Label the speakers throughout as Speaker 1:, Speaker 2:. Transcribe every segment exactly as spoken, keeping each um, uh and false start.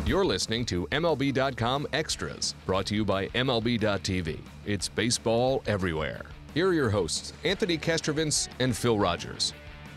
Speaker 1: You're listening to M L B dot com Extras, brought to you by M L B dot T V. It's baseball everywhere. Here are your hosts, Anthony Castrovince and Phil Rogers.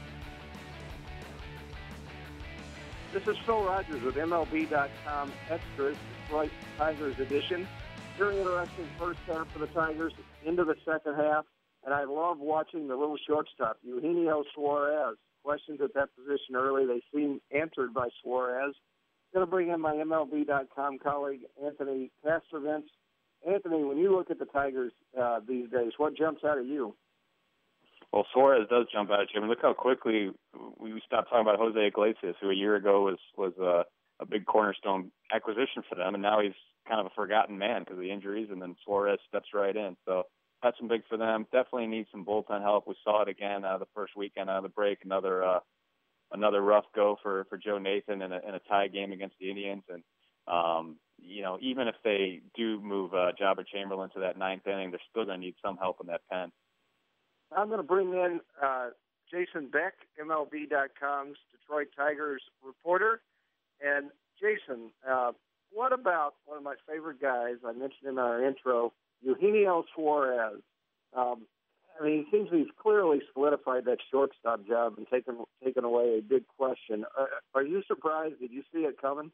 Speaker 2: This is Phil Rogers with M L B dot com Extras, Detroit Tigers edition. Very interesting first half for the Tigers into the second half, and I love watching the little shortstop, Eugenio Suarez. Questions at that position early. They seem answered by Suarez. Going to bring in my M L B dot com colleague, Anthony Castrovince. Anthony, when you look at the Tigers uh, these days, what jumps out at you?
Speaker 3: Well, Suarez does jump out at you. I mean, look how quickly we stopped talking about Jose Iglesias, who a year ago was was a, a big cornerstone acquisition for them, and now he's kind of a forgotten man because of the injuries, and then Suarez steps right in. So that's some big for them. Definitely need some bullpen help. We saw it again uh, the first weekend out of the break. Another uh, another rough go for, for Joe Nathan in a, in a tie game against the Indians. And, um, you know, even if they do move uh, Jabba Chamberlain to that ninth inning, they're still going to need some help in that pen.
Speaker 2: I'm going to bring in uh, Jason Beck, M L B dot com's Detroit Tigers reporter. And, Jason, uh, what about one of my favorite guys, I mentioned in our intro, Eugenio Suarez? Um, I mean, it seems he's clearly solidified that shortstop job and taken taken away a big question. Are, are you surprised? Did you see it coming?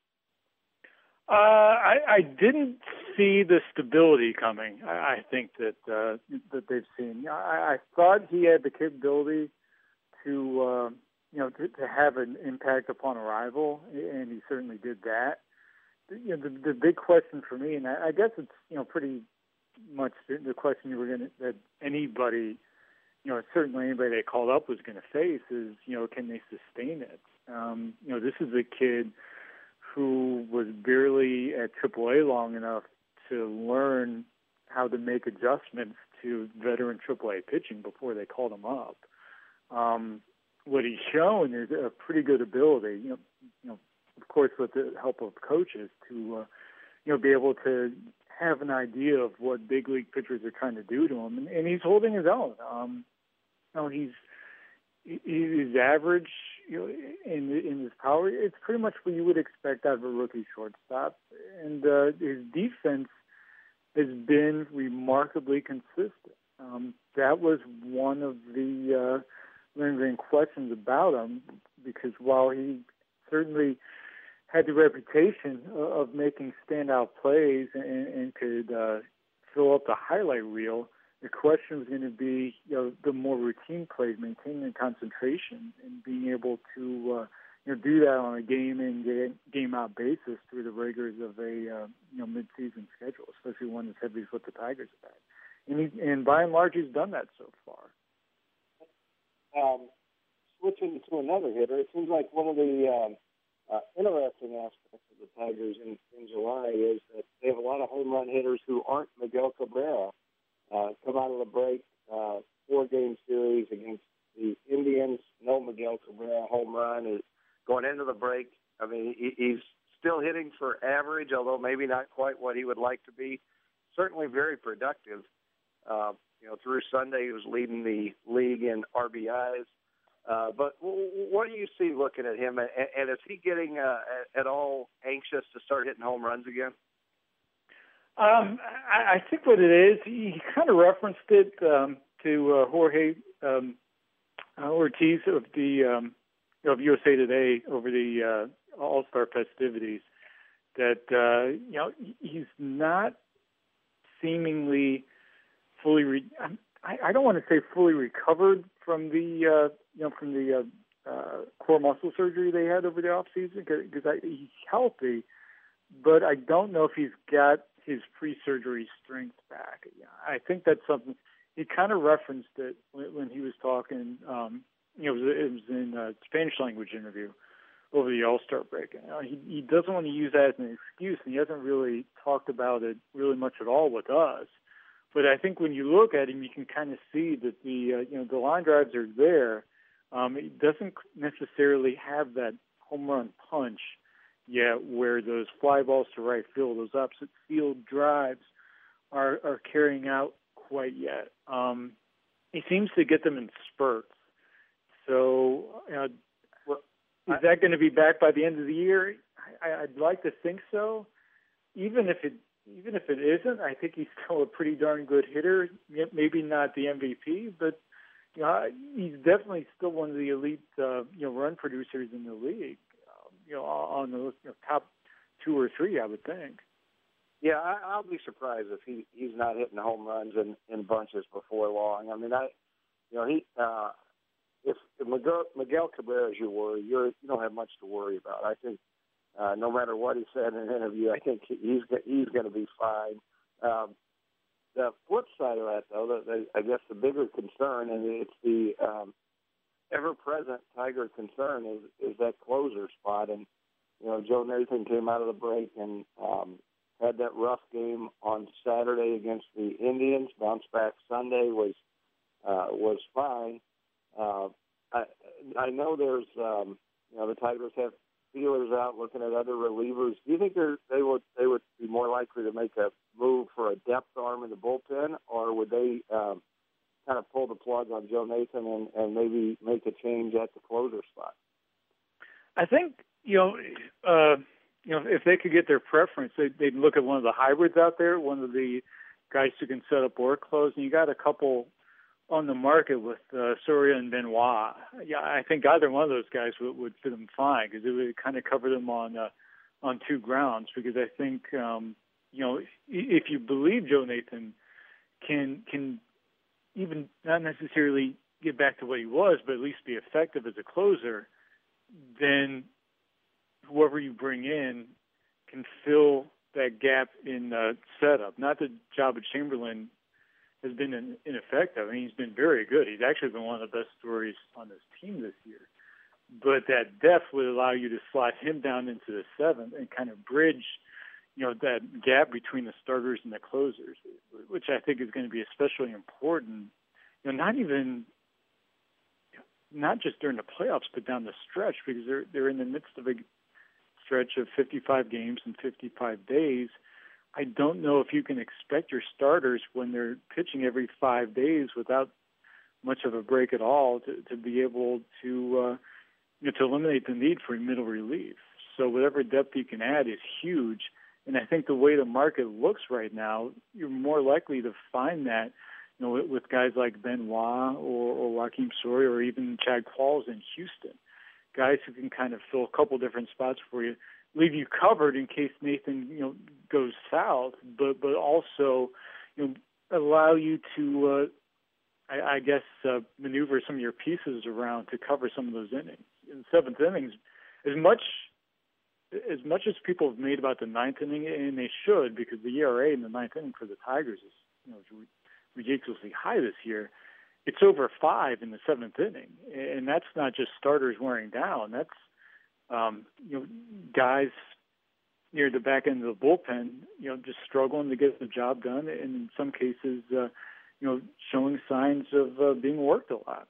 Speaker 4: Uh, I, I didn't see the stability coming. I, I think that uh, that they've seen. I, I thought he had the capability to, uh, you know, to, to have an impact upon a rival, and he certainly did that. You know, the, the big question for me, and I, I guess it's you know pretty much the, the question you were going to that anybody, you know, certainly anybody they called up was going to face is, you know, can they sustain it? Um, you know, this is a kid who was barely at triple A long enough to learn how to make adjustments to veteran triple A pitching before they called him up. Um, what he's shown is a pretty good ability, you know, you know, of course, with the help of coaches to, uh, you know, be able to have an idea of what big league pitchers are trying to do to him, and, and he's holding his own. Um, you know, he's he's average, you know, in in his power. It's pretty much what you would expect out of a rookie shortstop, and uh, his defense has been remarkably consistent. Um, that was one of the uh, lingering questions about him, because while he certainly had the reputation of making standout plays and, and could uh, fill up the highlight reel, the question was going to be, you know, the more routine plays, maintaining concentration and being able to, uh, you know, do that on a game-in, game-out basis through the rigors of a, uh, you know, mid-season schedule, especially one as heavy as what the Tigers have had. And, he, and by and large, he's done that so far.
Speaker 2: Um, switching to another hitter, it seems like one of the um, Uh, interesting aspects of the Tigers in, in July is that they have a lot of home run hitters who aren't Miguel Cabrera. Uh, come out of the break, uh, four-game series against the Indians. No Miguel Cabrera home run is going into the break. I mean, he, he's still hitting for average, although maybe not quite what he would like to be. Certainly very productive. Uh, you know, through Sunday, he was leading the league in R B Is. Uh, but what do you see looking at him, and, and is he getting uh, at all anxious to start hitting home runs again?
Speaker 4: Um, I, I think what it is, he kind of referenced it um, to uh, Jorge um, Ortiz of the um, of U S A Today over the uh, All-Star festivities, that uh, you know he's not seemingly fully. Re- I, I don't want to say fully recovered from the uh, you know from the uh, uh, core muscle surgery they had over the off season, because he's healthy, but I don't know if he's got his pre-surgery strength back. I think that's something he kind of referenced it when, when he was talking. Um, you know, it was, it was in a Spanish language interview over the All-Star break. You know, he, he doesn't want to use that as an excuse, and he hasn't really talked about it really much at all with us. But I think when you look at him, you can kind of see that the uh, you know the line drives are there. Um, he doesn't necessarily have that home run punch yet, where those fly balls to right field, those opposite field drives, are are carrying out quite yet. Um, he seems to get them in spurts. So, uh, well, is that going to be back by the end of the year? I, I'd like to think so. Even if it even if it isn't, I think he's still a pretty darn good hitter. Maybe not the M V P, but you know, he's definitely still one of the elite uh, you know run producers in the league. Um, you know, on the you know, top two or three, I would think.
Speaker 2: Yeah, I, I'll be surprised if he, he's not hitting home runs in, in bunches before long. I mean, I, you know, he uh, if, if Miguel, Miguel Cabrera is your worry, you're, you don't have much to worry about. I think uh, no matter what he said in an interview, I think he's he's going to be fine. Um, the flip side of that, though, the, the, I guess the bigger concern, and it's the um, ever-present Tiger concern, is is that closer spot. And you know, Joe Nathan came out of the break and um, had that rough game on Saturday against the Indians. Bounced back Sunday, was uh, was fine. Uh, I I know there's um, you know the Tigers have feelers out looking at other relievers. Do you think they would they would be more likely to make a move for a depth arm in the bullpen, or would they um, kind of pull the plug on Joe Nathan and, and maybe make a change at the closer spot?
Speaker 4: I think you know. Uh... You know, if they could get their preference, they'd, they'd look at one of the hybrids out there, one of the guys who can set up or close. And you got a couple on the market with uh, Soria and Benoit. Yeah, I think either one of those guys would, would fit them fine because it would kind of cover them on uh, on two grounds. Because I think um, you know, if you believe Joe Nathan can can even not necessarily get back to what he was, but at least be effective as a closer, then whoever you bring in can fill that gap in uh, setup. Not that Jabba Chamberlain has been in, ineffective. I mean, he's been very good. He's actually been one of the best stories on this team this year. But that depth would allow you to slot him down into the seventh and kind of bridge, you know, that gap between the starters and the closers, which I think is going to be especially important. You know, not even, not just during the playoffs, but down the stretch, because they're they're in the midst of a stretch of fifty-five games in fifty-five days. I don't know if you can expect your starters, when they're pitching every five days without much of a break at all, to, to be able to uh, you know, to eliminate the need for middle relief. So whatever depth you can add is huge. And I think the way the market looks right now, you're more likely to find that, you know, with, with guys like Benoit or, or Joakim Soria or even Chad Qualls in Houston. Guys who can kind of fill a couple different spots for you, leave you covered in case Nathan, you know, goes south, but but also, you know, allow you to, uh, I, I guess, uh, maneuver some of your pieces around to cover some of those innings. In the seventh innings, as much as much as people have made about the ninth inning, and they should, because the E R A in the ninth inning for the Tigers is, you know, ridiculously high this year. It's over five in the seventh inning, and that's not just starters wearing down. That's um, you know, guys near the back end of the bullpen, you know, just struggling to get the job done, and in some cases, uh, you know, showing signs of uh, being worked a lot.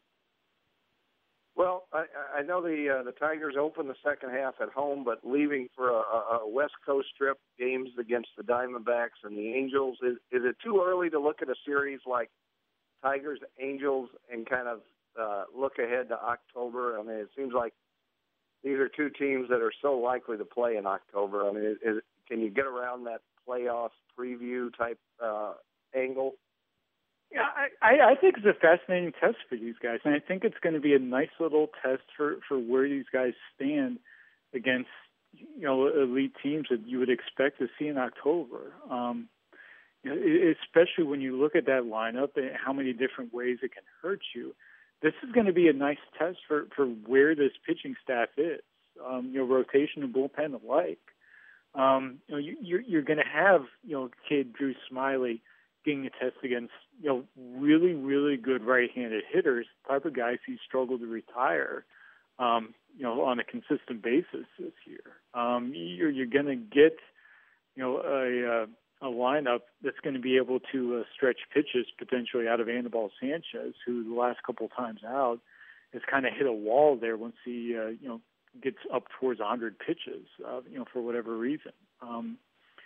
Speaker 2: Well, I, I know the uh, the Tigers open the second half at home, but leaving for a, a West Coast trip, games against the Diamondbacks and the Angels. Is, is it too early to look at a series like Tigers, Angels, and kind of uh, look ahead to October? I mean, it seems like these are two teams that are so likely to play in October. I mean, is, is, can you get around that playoff preview type uh, angle?
Speaker 4: Yeah, I, I think it's a fascinating test for these guys, and I think it's going to be a nice little test for, for where these guys stand against, you know, elite teams that you would expect to see in October. Um, you know, especially when you look at that lineup and how many different ways it can hurt you. This is going to be a nice test for, for where this pitching staff is, um, you know, rotation and bullpen alike. Um, you know, you, you're, you're going to have, you know, kid Drew Smyly getting a test against, you know, really, really good right-handed hitters, type of guys who struggle to retire, um, you know, on a consistent basis this year. Um, you're you're going to get, you know, a, uh, a lineup that's going to be able to uh, stretch pitches potentially out of Anibal Sanchez, who the last couple of times out has kind of hit a wall there once he, uh, you know, gets up towards one hundred pitches, uh, you know, for whatever reason. Um,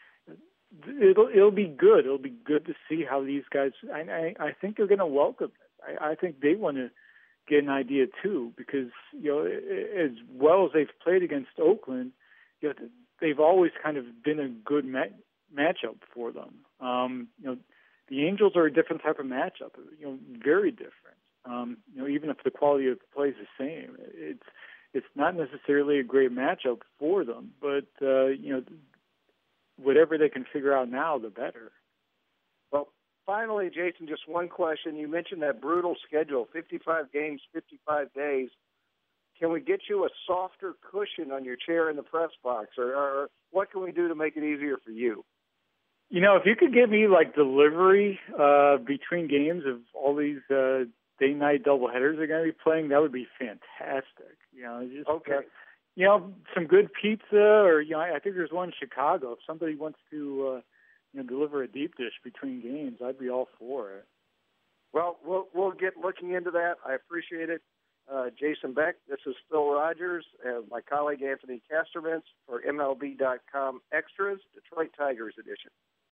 Speaker 4: It'll it'll be good. It'll be good to see how these guys. I I, I think they're going to welcome it. I, I think they want to get an idea too, because you know, as well as they've played against Oakland, you know, they've always kind of been a good ma- matchup for them. Um, you know, the Angels are a different type of matchup. You know, very different. Um, you know, even if the quality of play is the same, it's it's not necessarily a great matchup for them. But uh, you know, whatever they can figure out now, the better.
Speaker 2: Well, finally, Jason, just one question. You mentioned that brutal schedule: fifty-five games, fifty-five days. Can we get you a softer cushion on your chair in the press box, or, or what can we do to make it easier for you?
Speaker 4: You know, if you could give me like delivery uh, between games of all these uh, day-night doubleheaders they're going to be playing, that would be fantastic. You know, just
Speaker 2: okay.
Speaker 4: Uh, you know, some good pizza, or you know, I, I think there's one in Chicago. If somebody wants to, uh, you know, deliver a deep dish between games, I'd be all for it.
Speaker 2: Well, we'll we'll get looking into that. I appreciate it. Uh, Jason Beck, this is Phil Rogers and my colleague Anthony Castrovince for M L B dot com Extras, Detroit Tigers edition.